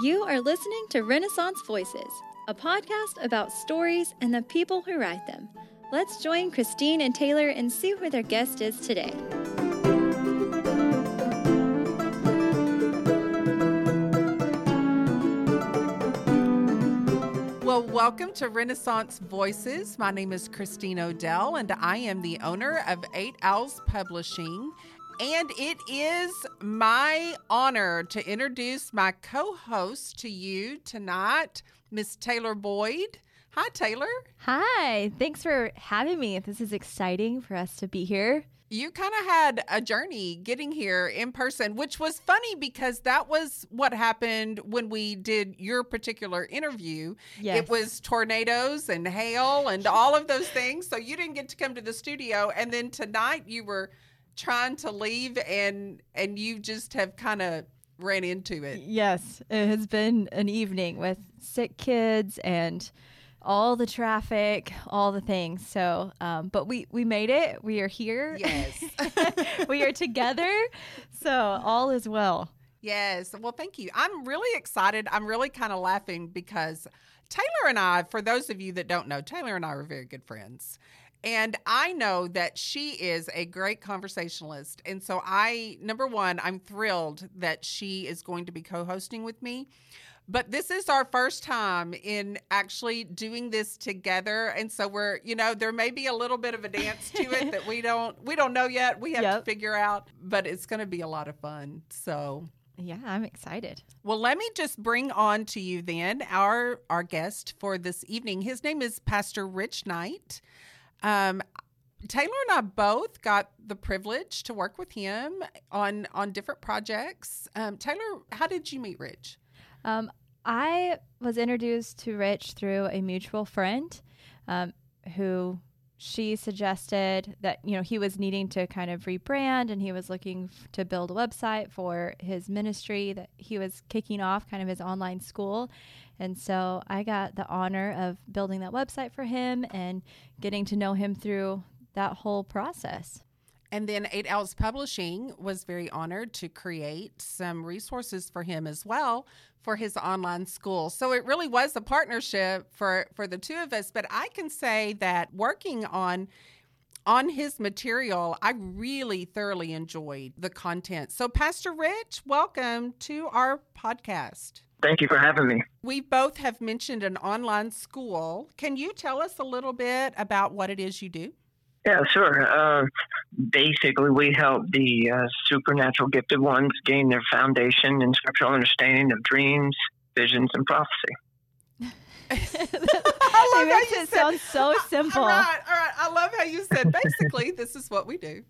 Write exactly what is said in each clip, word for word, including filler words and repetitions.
You are listening to Renaissance Voices, a podcast about stories and the people who write them. Let's join Christine and Taylor and see who their guest is today. Well, welcome to Renaissance Voices. My name is Christine Odell, and I am the owner of Eight Owls Publishing. And it is my honor to introduce my co-host to you tonight, Miss Taylor Boyd. Hi, Taylor. Hi. Thanks for having me. This is exciting for us to be here. You kind of had a journey getting here in person, which was funny because that was what happened when we did your particular interview. Yes. It was tornadoes and hail and all of those things. So you didn't get to come to the studio. And then tonight you were trying to leave and and you just have kind of ran into it. Yes. It has been an evening with sick kids and all the traffic, all the things. So, um, but we, we made it. We are here. Yes. We are together. So all is well. Yes. Well, thank you. I'm really excited. I'm really kind of laughing because Taylor and I, for those of you that don't know, Taylor and I are very good friends. And I know that she is a great conversationalist. And so I, number one, I'm thrilled that she is going to be co-hosting with me. But this is our first time in actually doing this together. And so we're, you know, there may be a little bit of a dance to it that we don't, we don't know yet. We have Yep. to figure out, but it's going to be a lot of fun. So Yeah, I'm excited. well, let me just bring on to you then our, our guest for this evening. His name is Pastor Rich Knight. Um, Taylor and I both got the privilege to work with him on, on different projects. Um, Taylor, how did you meet Rich? Um, I was introduced to Rich through a mutual friend um, who she suggested that, you know, he was needing to kind of rebrand and he was looking f- to build a website for his ministry that he was kicking off, kind of his online school. And so I got the honor of building that website for him and getting to know him through that whole process. And then Eight Owls Publishing was very honored to create some resources for him as well for his online school. So it really was a partnership for, for the two of us. But I can say that working on on his material, I really thoroughly enjoyed the content. So Pastor Rich, welcome to our podcast. Thank you for having me. We both have mentioned an online school. Can you tell us a little bit about what it is you do? Yeah, sure. Uh, basically, we help the uh, supernatural gifted ones gain their foundation in scriptural understanding of dreams, visions, and prophecy. I love It how makes you it said- sound so simple. All right, all right. I love how you said, basically, this is what we do.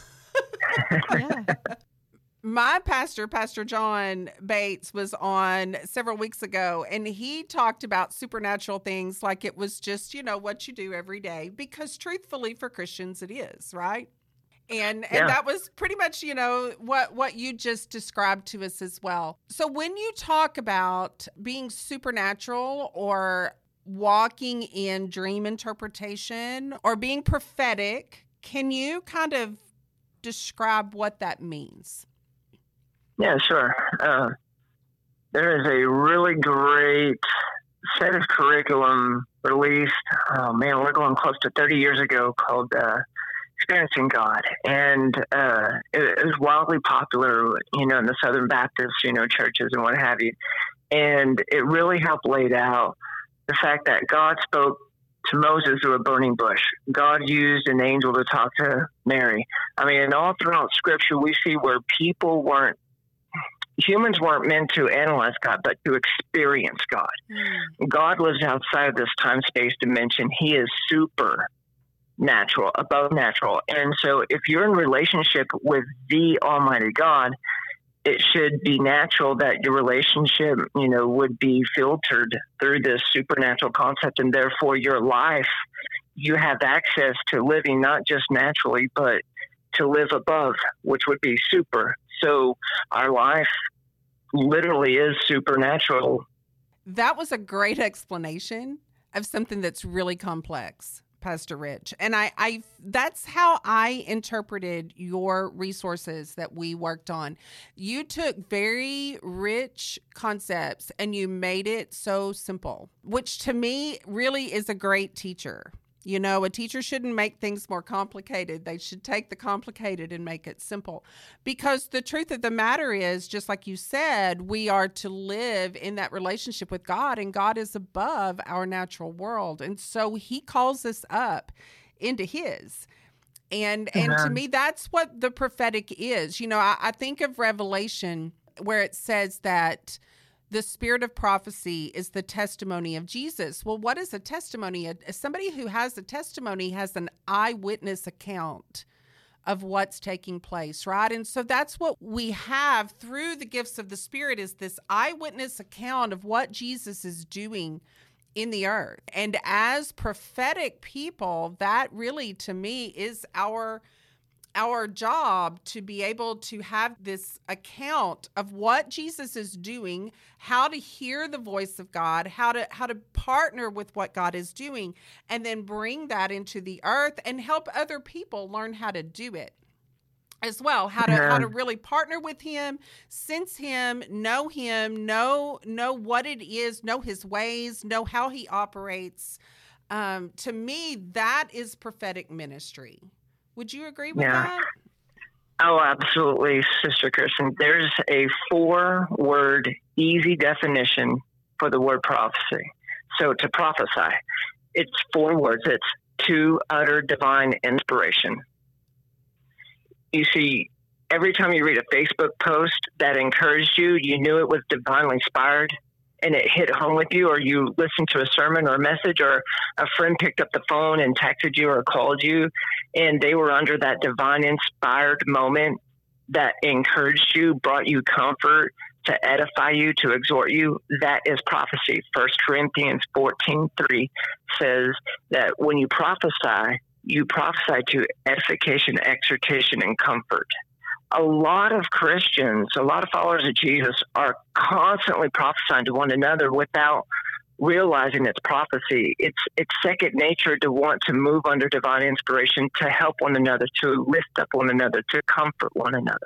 Yeah. My pastor, Pastor John Bates, was on several weeks ago, and he talked about supernatural things like it was just, you know, what you do every day, because truthfully for Christians it is, right? And Yeah. and that was pretty much, you know, what, what you just described to us as well. So when you talk about being supernatural or walking in dream interpretation or being prophetic, can you kind of describe what that means? Yeah, sure. Uh, there is a really great set of curriculum released, oh man, we're going close to thirty years ago, called uh, Experiencing God. And uh, it, it was wildly popular, you know, in the Southern Baptist, you know, churches and what have you. And it really helped laid out the fact that God spoke to Moses through a burning bush. God used an angel to talk to Mary. I mean, and all throughout Scripture, we see where people weren't, humans weren't meant to analyze God, but to experience God. Mm. God lives outside of this time-space dimension. He is supernatural, above natural. And so if you're in relationship with the Almighty God, it should be natural that your relationship, you know, would be filtered through this supernatural concept. And therefore your life, you have access to living not just naturally, but to live above, which would be super. So our life literally is supernatural. That was a great explanation of something that's really complex. Pastor Rich. And I, I, that's how I interpreted your resources that we worked on. You took very rich concepts and you made it so simple, which to me really is a great teacher. You know, a teacher shouldn't make things more complicated. They should take the complicated and make it simple. Because the truth of the matter is, just like you said, we are to live in that relationship with God, and God is above our natural world. And so he calls us up into his. And and Yeah. to me, that's what the prophetic is. You know, I, I think of Revelation where it says that the spirit of prophecy is the testimony of Jesus. Well, what is a testimony? A, somebody who has a testimony has an eyewitness account of what's taking place, right? And so that's what we have through the gifts of the Spirit, is this eyewitness account of what Jesus is doing in the earth. And as prophetic people, that really, to me, is our our job, to be able to have this account of what Jesus is doing, how to hear the voice of God, how to how to partner with what God is doing, and then bring that into the earth and help other people learn how to do it as well, how to Yeah. how to really partner with him, sense him, know him, know know what it is, know his ways, know how he operates. Um, to me, that is prophetic ministry. Would you agree with Yeah. that? Oh, absolutely, Sister Kristen. There's a four-word easy definition for the word prophecy. So to prophesy, it's four words. It's to utter divine inspiration. You see, every time you read a Facebook post that encouraged you, you knew it was divinely inspired, and it hit home with you, or you listened to a sermon or a message, or a friend picked up the phone and texted you or called you, and they were under that divine inspired moment that encouraged you, brought you comfort, to edify you, to exhort you. That is prophecy. First Corinthians fourteen three says that when you prophesy, you prophesy to edification, exhortation, and comfort. A lot of Christians, a lot of followers of Jesus are constantly prophesying to one another without realizing it's prophecy. It's it's second nature to want to move under divine inspiration, to help one another, to lift up one another, to comfort one another.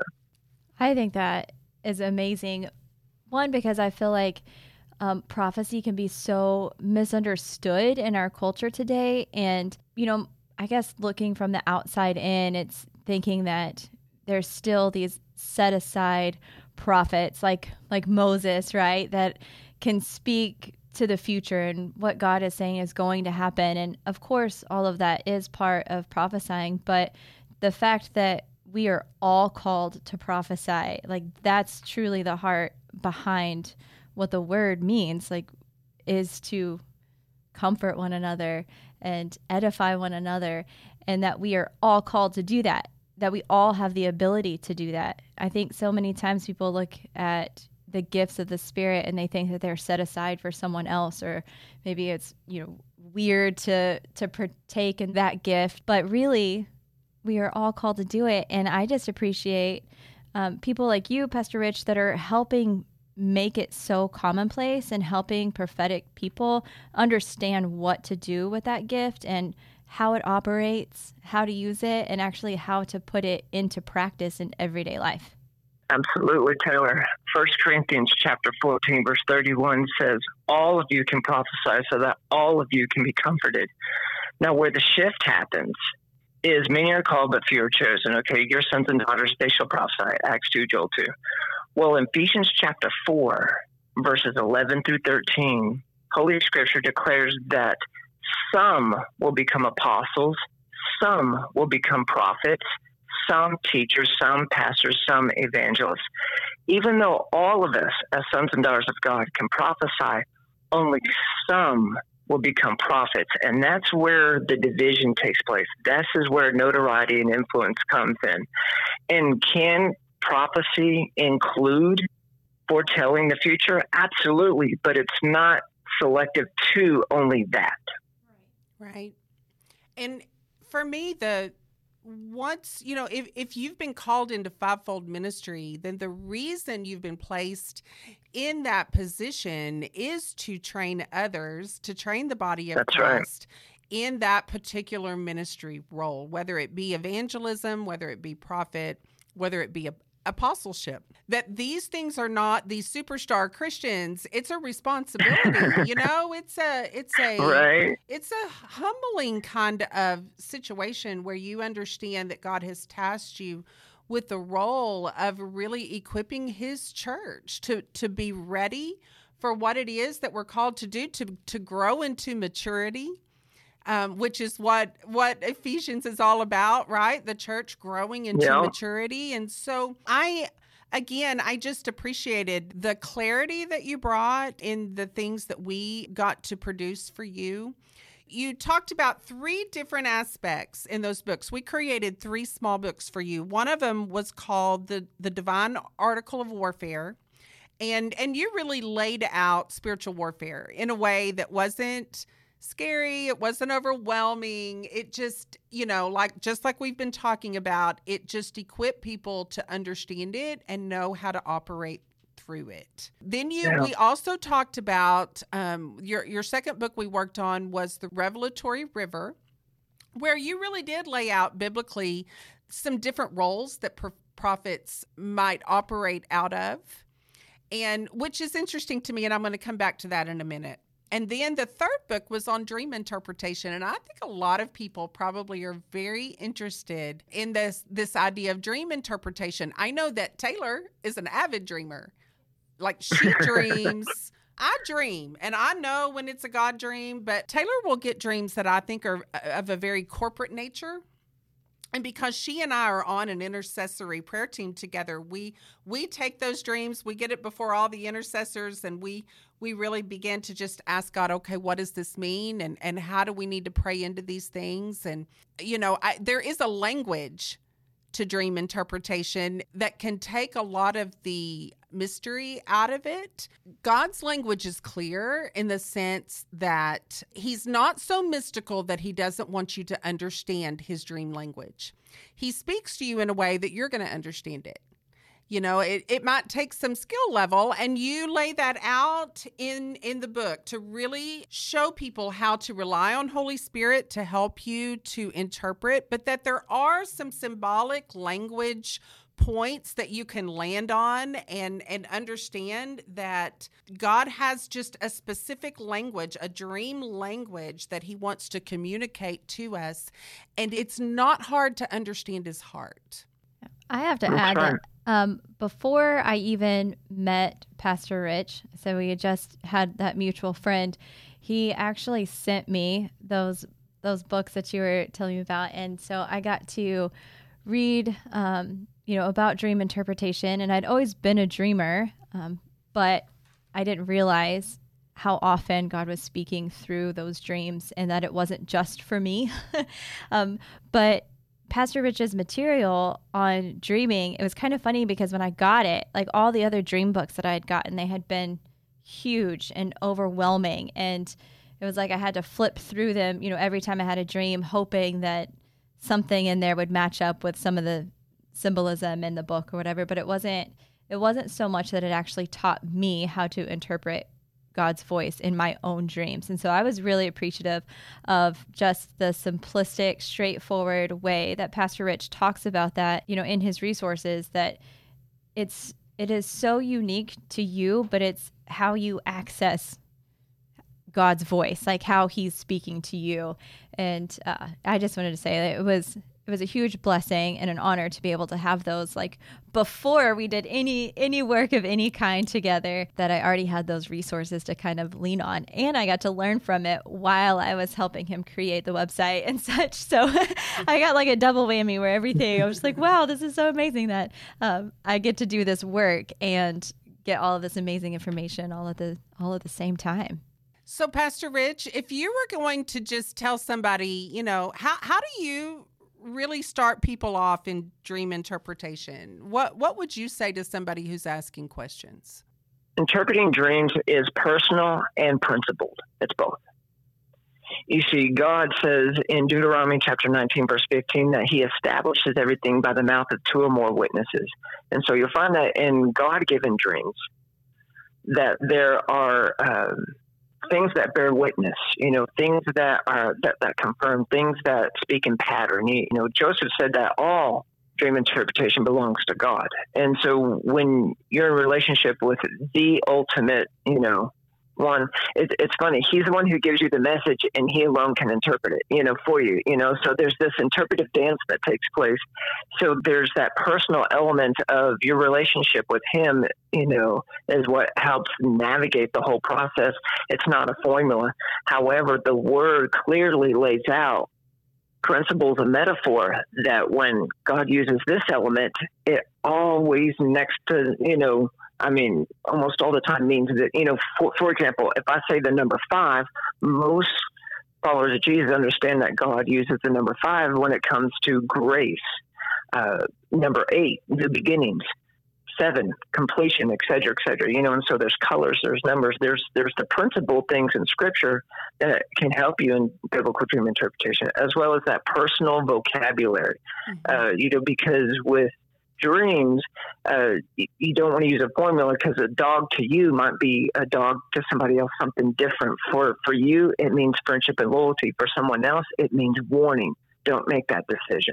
I think that is amazing. One, because I feel like um, prophecy can be so misunderstood in our culture today. And, you know, I guess looking from the outside in, it's thinking that there's still these set aside prophets like like Moses, right, that can speak to the future and what God is saying is going to happen. And of course, all of that is part of prophesying. But the fact that we are all called to prophesy, like that's truly the heart behind what the word means, like is to comfort one another and edify one another, and that we are all called to do that. That we all have the ability to do that. I think so many times people look at the gifts of the Spirit and they think that they're set aside for someone else, or maybe it's, you know, weird to to partake in that gift. But really, we are all called to do it. And I just appreciate um, people like you, Pastor Rich, that are helping make it so commonplace and helping prophetic people understand what to do with that gift and how it operates, how to use it, and actually how to put it into practice in everyday life. Absolutely, Taylor. First Corinthians chapter fourteen, verse thirty-one says, all of you can prophesy so that all of you can be comforted. Now, where the shift happens is many are called, but few are chosen. Okay, your sons and daughters, they shall prophesy. Acts two, Joel two. Well, in Ephesians chapter four, verses eleven through thirteen, Holy Scripture declares that some will become apostles, some will become prophets, some teachers, some pastors, some evangelists. Even though all of us, as sons and daughters of God, can prophesy, only some will become prophets. And that's where the division takes place. This is where notoriety and influence comes in. And can prophecy include foretelling the future? Absolutely, but it's not selective to only that. Right. And for me, the once, you know, if, if you've been called into fivefold ministry, then the reason you've been placed in that position is to train others, to train the body of That's right. Christ in that particular ministry role, whether it be evangelism, whether it be prophet, whether it be a apostleship, that these things are not these superstar Christians. It's a responsibility, you know, it's a, it's a, right. it's a humbling kind of situation where you understand that God has tasked you with the role of really equipping his church to, to be ready for what it is that we're called to do, to, to grow into maturity. Um, which is what, what Ephesians is all about, right? The church growing into yeah. maturity. And so I, again, I just appreciated the clarity that you brought in the things that we got to produce for you. You talked about three different aspects in those books. We created three small books for you. One of them was called the, the Divine Article of Warfare. And, and you really laid out spiritual warfare in a way that wasn't scary. It wasn't overwhelming. It just, you know, like, just like we've been talking about, it just equipped people to understand it and know how to operate through it. Then you, yeah. we also talked about, um, your, your second book we worked on was The Revelatory River, where you really did lay out biblically some different roles that pro- prophets might operate out of, and which is interesting to me. And I'm going to come back to that in a minute. And then the third book was on dream interpretation. And I think a lot of people probably are very interested in this, this idea of dream interpretation. I know that Taylor is an avid dreamer. Like, she dreams. I dream, and I know when it's a God dream, but Taylor will get dreams that I think are of a very corporate nature. And because she and I are on an intercessory prayer team together, we we take those dreams, we get it before all the intercessors, and we we really begin to just ask God, okay, what does this mean? And and how do we need to pray into these things? And, you know, I, there is a language to dream interpretation that can take a lot of the mystery out of it. God's language is clear in the sense that he's not so mystical that he doesn't want you to understand his dream language. He speaks to you in a way that you're going to understand it. You know, it, it might take some skill level, and you lay that out in, in the book to really show people how to rely on Holy Spirit to help you to interpret, but that there are some symbolic language points that you can land on and, and understand that God has just a specific language, a dream language that he wants to communicate to us. And it's not hard to understand his heart. I have to add that um, before I even met Pastor Rich, so we had just had that mutual friend, he actually sent me those those books that you were telling me about. And so I got to read, um, you know, about dream interpretation. And I'd always been a dreamer, um, but I didn't realize how often God was speaking through those dreams and that it wasn't just for me. um, but Pastor Rich's material on dreaming, it was kind of funny because when I got it, like all the other dream books that I had gotten, they had been huge and overwhelming. And it was like I had to flip through them, you know, every time I had a dream, hoping that something in there would match up with some of the symbolism in the book or whatever. But it wasn't, it wasn't so much that it actually taught me how to interpret God's voice in my own dreams. And so I was really appreciative of just the simplistic, straightforward way that Pastor Rich talks about that, you know, in his resources, that it's, it is so unique to you, but it's how you access God's voice, like how he's speaking to you. And uh, I just wanted to say that it was it was a huge blessing and an honor to be able to have those, like, before we did any any work of any kind together, that I already had those resources to kind of lean on. And I got to learn from it while I was helping him create the website and such. So I got like a double whammy where everything, I was like, wow, this is so amazing that um, I get to do this work and get all of this amazing information all at the all at the same time. So, Pastor Rich, if you were going to just tell somebody, you know, how how do you really start people off in dream interpretation? What what would you say to somebody who's asking questions? Interpreting dreams is personal and principled. It's both. You see, God says in Deuteronomy chapter nineteen, verse fifteen, that he establishes everything by the mouth of two or more witnesses. And so you'll find that in God-given dreams, that there are um, things that bear witness, you know, things that are that, that confirm, things that speak in pattern. You, you know, Joseph said that all dream interpretation belongs to God. And so when you're in a relationship with the ultimate, you know, one, it, it's funny. He's the one who gives you the message, and he alone can interpret it, you know, for you, you know. So there's this interpretive dance that takes place. So there's that personal element of your relationship with him, you know, is what helps navigate the whole process. It's not a formula. However, the word clearly lays out principles of metaphor that when God uses this element, it always next to, you know, I mean, almost all the time means that, you know, for, for example, if I say the number five, most followers of Jesus understand that God uses the number five when it comes to grace. Uh, number eight, new beginnings. Seven, completion, et cetera, et cetera. You know, and so there's colors, there's numbers, there's there's the principal things in Scripture that can help you in biblical dream interpretation, as well as that personal vocabulary. Mm-hmm. Uh, you know, because with dreams, uh, you don't want to use a formula because a dog to you might be a dog to somebody else, something different. For for you, it means friendship and loyalty. For someone else, it means warning. Don't make that decision.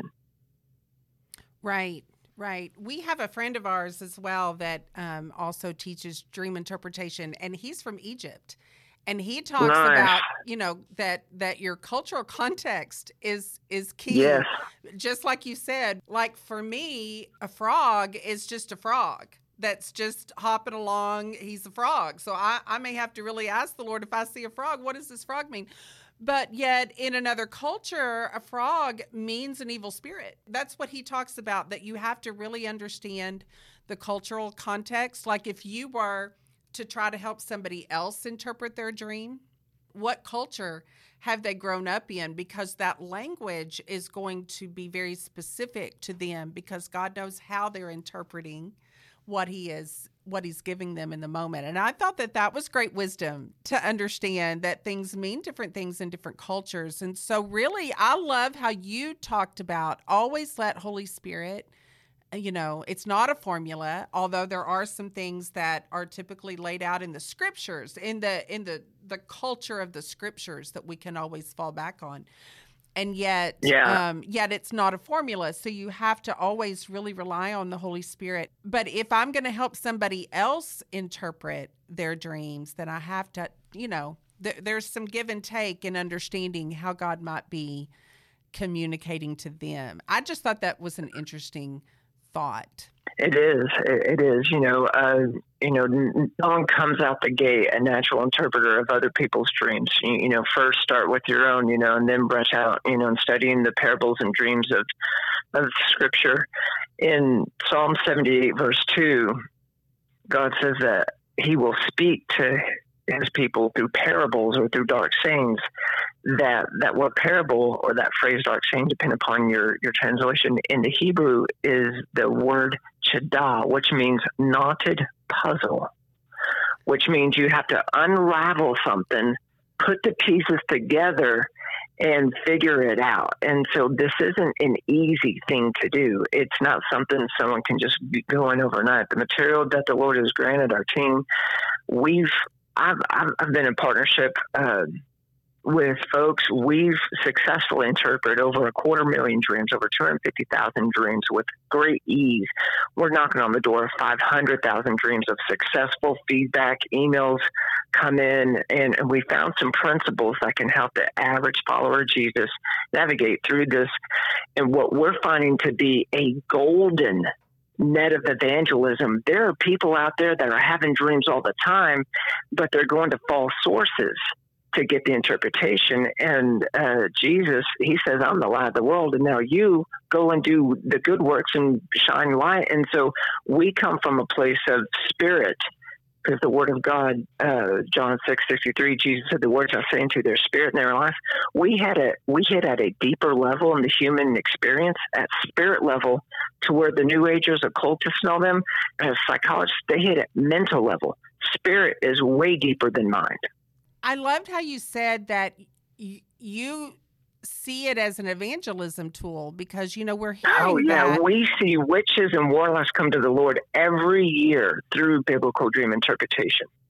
Right, right. We have a friend of ours as well that um, also teaches dream interpretation, and he's from Egypt. And he talks nice. about, you know, that that your cultural context is is key. Yes. Just like you said, like for me, a frog is just a frog that's just hopping along. He's a frog. So I, I may have to really ask the Lord, if I see a frog, what does this frog mean? But yet in another culture, a frog means an evil spirit. That's what he talks about, that you have to really understand the cultural context. Like if you were to try to help somebody else interpret their dream, what culture have they grown up in? Because that language is going to be very specific to them, because God knows how they're interpreting what he is, what he's giving them in the moment. And I thought that that was great wisdom, to understand that things mean different things in different cultures. And so really, I love how you talked about always let Holy Spirit, you know, it's not a formula, although there are some things that are typically laid out in the scriptures, in the in the, the culture of the scriptures that we can always fall back on. And yet, yeah. um, yet it's not a formula. So you have to always really rely on the Holy Spirit. But if I'm going to help somebody else interpret their dreams, then I have to, you know, th- there's some give and take in understanding how God might be communicating to them. I just thought that was an interesting thought. It is. It is. You know, uh, you know, no one comes out the gate a natural interpreter of other people's dreams. You, you know, first start with your own, you know, and then branch out, you know, and studying the parables and dreams of, of Scripture. In Psalm seventy-eight, verse two, God says that he will speak to his people through parables or through dark sayings. That that word parable, or that phrase dark saying, depend upon your, your translation, in the Hebrew is the word chadah, which means knotted puzzle, which means you have to unravel something, put the pieces together, and figure it out. And so this isn't an easy thing to do. It's not something someone can just go in overnight. The material that the Lord has granted our team, we've I've I've, I've been in partnership uh, with folks. We've successfully interpreted over a quarter million dreams, over two hundred fifty thousand dreams with great ease. We're knocking on the door of five hundred thousand dreams of successful feedback. Emails come in, and, and we found some principles that can help the average follower of Jesus navigate through this. And what we're finding to be a golden net of evangelism, there are people out there that are having dreams all the time, but they're going to false sources to get the interpretation. And uh, Jesus, he says, I'm the light of the world, and now you go and do the good works and shine light. And so we come from a place of spirit, because the word of God, uh, John six sixty-three, Jesus said, the words I say into their spirit and their life. We had a, we hit at a deeper level in the human experience, at spirit level, to where the New Agers, occultists, and all them, as psychologists, they hit at mental level. Spirit is way deeper than mind. I loved how you said that y- you see it as an evangelism tool, because, you know, we're hearing Oh, yeah. that. We see witches and warlocks come to the Lord every year through biblical dream interpretation.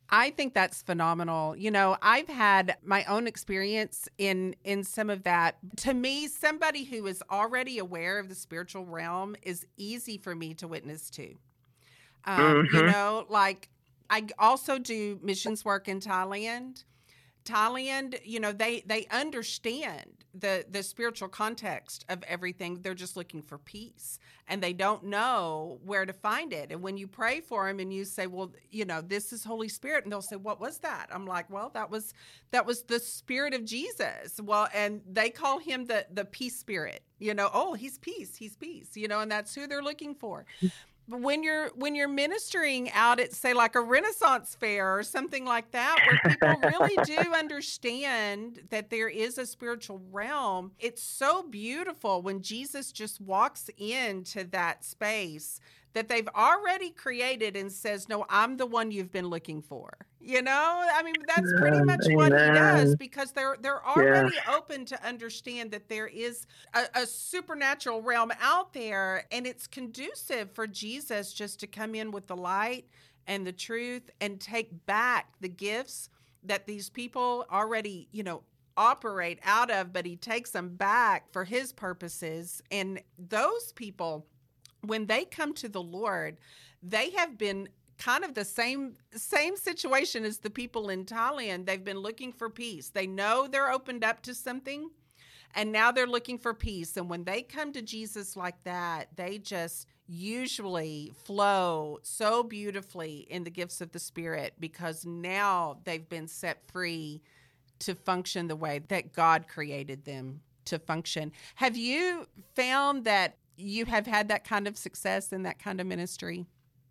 I think that's phenomenal. You know, I've had my own experience in in some of that. To me, somebody who is already aware of the spiritual realm is easy for me to witness to. Um, Mm-hmm. You know, like I also do missions work in Thailand. Thailand, you know, they they understand the the spiritual context of everything. They're just looking for peace, and they don't know where to find it. And when you pray for them and you say, well, you know, this is Holy Spirit, and they'll say, what was that? I'm like, well, that was that was the Spirit of Jesus. Well, and they call him the the peace spirit, you know, oh, he's peace, he's peace, you know, and that's who they're looking for. But when you're when you're ministering out at, say, like a Renaissance fair or something like that, where people really do understand that there is a spiritual realm, it's so beautiful when Jesus just walks into that space that they've already created and says, no, I'm the one you've been looking for. You know, I mean, that's pretty much Amen. what he does, because they're they're already Yes. open to understand that there is a, a supernatural realm out there, and it's conducive for Jesus just to come in with the light and the truth and take back the gifts that these people already, you know, operate out of, but he takes them back for his purposes. And those people, when they come to the Lord, they have been kind of the same same situation as the people in Thailand. They've been looking for peace. They know they're opened up to something, and now they're looking for peace. And when they come to Jesus like that, they just usually flow so beautifully in the gifts of the Spirit, because now they've been set free to function the way that God created them to function. Have you found that you have had that kind of success in that kind of ministry?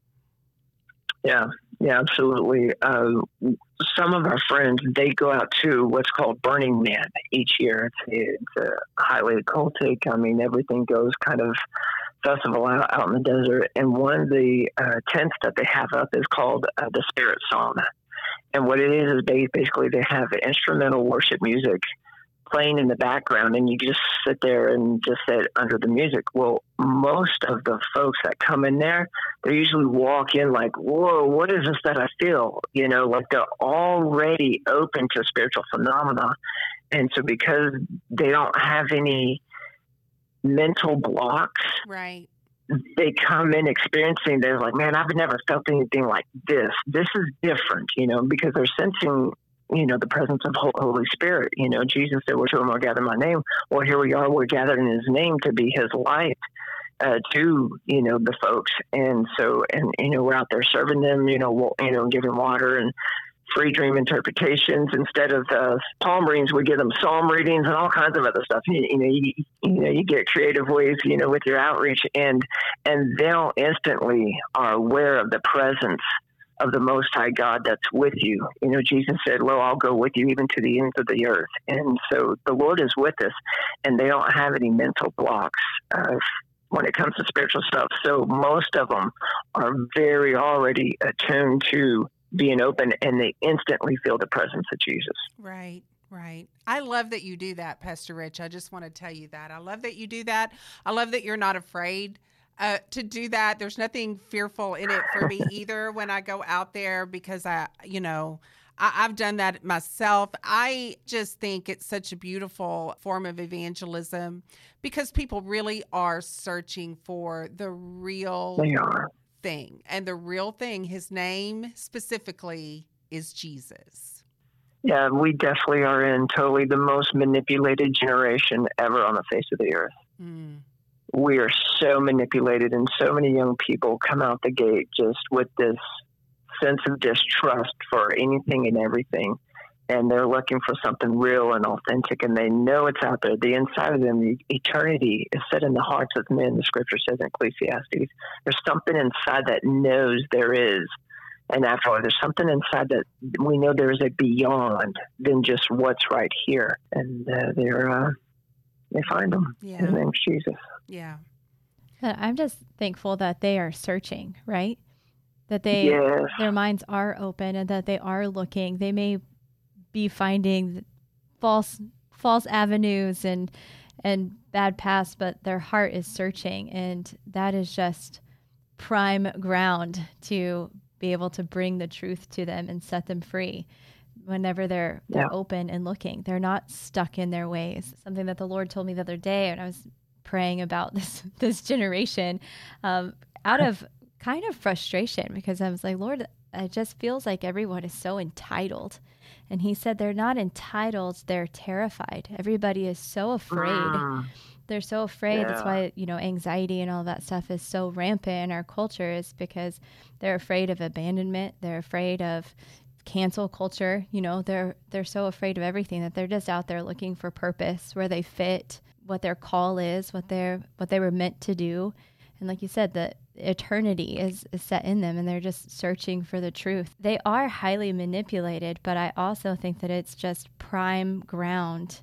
Yeah, yeah, absolutely. Uh, some of our friends, they go out to what's called Burning Man each year. It's, it's a highly occultic. I mean, everything goes kind of festival out, out in the desert. And one of the uh, tents that they have up is called uh, the Spirit Psalm. And what it is is they, basically they have instrumental worship music playing in the background, and you just sit there and just sit under the music. Well, most of the folks that come in there, they usually walk in like, whoa, what is this that I feel? You know, like they're already open to spiritual phenomena. And so because they don't have any mental blocks, right, they come in experiencing, they're like, man, I've never felt anything like this. This is different, you know, because they're sensing, you know, the presence of Holy Spirit. You know, Jesus said, where two or more gather in my name. Well, here we are, we're gathered in his name to be his light uh, to, you know, the folks. And so, and, you know, we're out there serving them, you know, you know, giving water and free dream interpretations. Instead of uh, palm readings, we give them psalm readings and all kinds of other stuff. You, you know, you, you know, you get creative ways, you know, with your outreach, and, and they'll instantly are aware of the presence of the Most High God that's with you. You know, Jesus said, lo, I'll go with you even to the ends of the earth. And so the Lord is with us, and they don't have any mental blocks uh, when it comes to spiritual stuff. So most of them are very already attuned to being open, and they instantly feel the presence of Jesus. Right. Right. I love that you do that, Pastor Rich. I just want to tell you that. I love that you do that. I love that you're not afraid Uh, to do that. There's nothing fearful in it for me either when I go out there, because I, you know, I, I've done that myself. I just think it's such a beautiful form of evangelism, because people really are searching for the real They are. thing. And the real thing, his name specifically, is Jesus. Yeah, we definitely are in totally the most manipulated generation ever on the face of the earth. Mm. We are so manipulated, and so many young people come out the gate just with this sense of distrust for anything and everything. And they're looking for something real and authentic, and they know it's out there. The inside of them, the eternity is set in the hearts of men, the scripture says in Ecclesiastes. There's something inside that knows there is. And after all, there's something inside that we know there is a beyond than just what's right here. And uh, they're, uh, they find him. Yeah. His name's Jesus. Yeah. But I'm just thankful that they are searching, right? That they Yes. their minds are open, and that they are looking. They may be finding false false avenues and and bad paths, but their heart is searching, and that is just prime ground to be able to bring the truth to them and set them free whenever they're they're Yeah. open and looking. They're not stuck in their ways. Something that the Lord told me the other day when I was praying about this this generation, um, out of kind of frustration, because I was like, Lord, it just feels like everyone is so entitled. And he said they're not entitled, they're terrified. Everybody is so afraid. Mm. They're so afraid. That's Yeah. why, you know, anxiety and all that stuff is so rampant in our culture, is because they're afraid of abandonment. They're afraid of cancel culture. You know, they're they're so afraid of everything that they're just out there looking for purpose, where they fit, what their call is, what they're what they were meant to do. And like you said, the eternity is, is set in them, and they're just searching for the truth. They are highly manipulated, but I also think that it's just prime ground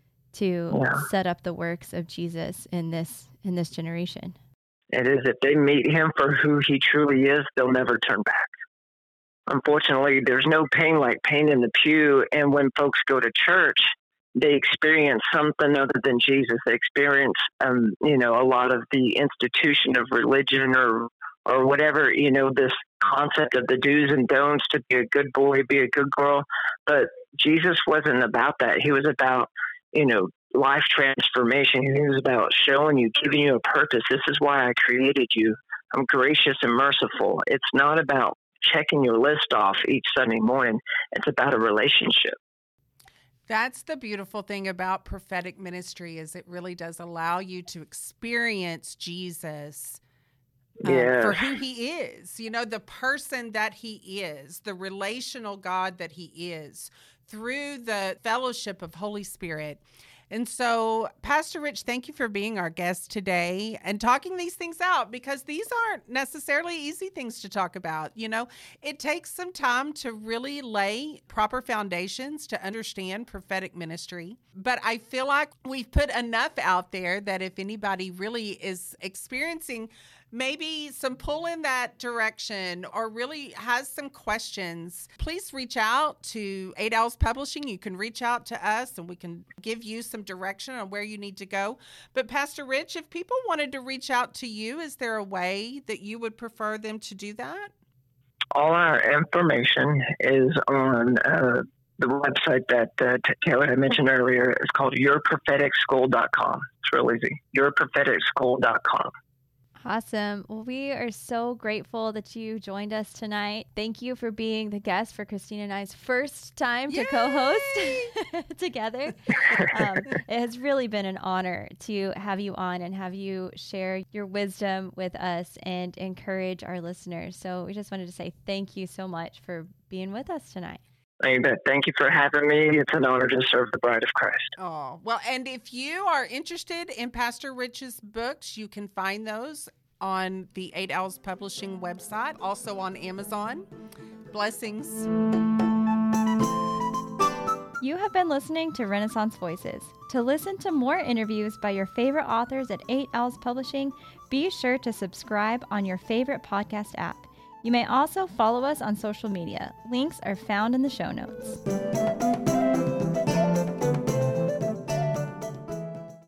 to Yeah. set up the works of Jesus in this in this generation. It is. If they meet him for who he truly is, they'll never turn back. Unfortunately, there's no pain like pain in the pew. And when folks go to church, they experience something other than Jesus. They experience, um, you know, a lot of the institution of religion or or whatever, you know, this concept of the do's and don'ts to be a good boy, be a good girl. But Jesus wasn't about that. He was about, you know, life transformation. He was about showing you, giving you a purpose. This is why I created you. I'm gracious and merciful. It's not about checking your list off each Sunday morning. It's about a relationship. That's the beautiful thing about prophetic ministry, is it really does allow you to experience Jesus uh, Yes. for who he is, you know, the person that he is, the relational God that he is, through the fellowship of Holy Spirit. And so, Pastor Rich, thank you for being our guest today and talking these things out, because these aren't necessarily easy things to talk about. You know, it takes some time to really lay proper foundations to understand prophetic ministry. But I feel like we've put enough out there that if anybody really is experiencing maybe some pull in that direction or really has some questions, please reach out to Eight Owls Publishing. You can reach out to us and we can give you some direction on where you need to go. But Pastor Rich, if people wanted to reach out to you, is there a way that you would prefer them to do that? All our information is on uh, the website that uh, Taylor had mentioned earlier. It's called your prophetic school dot com. It's real easy. your prophetic school dot com. Awesome. Well, we are so grateful that you joined us tonight. Thank you for being the guest for Christina and I's first time to Yay! co-host together. Um, it has really been an honor to have you on and have you share your wisdom with us and encourage our listeners. So we just wanted to say thank you so much for being with us tonight. Amen. Thank you for having me. It's an honor to serve the bride of Christ. Oh, well, and if you are interested in Pastor Rich's books, you can find those on the Eight Owls Publishing website, also on Amazon. Blessings. You have been listening to Renaissance Voices. To listen to more interviews by your favorite authors at Eight Owls Publishing, be sure to subscribe on your favorite podcast app. You may also follow us on social media. Links are found in the show notes.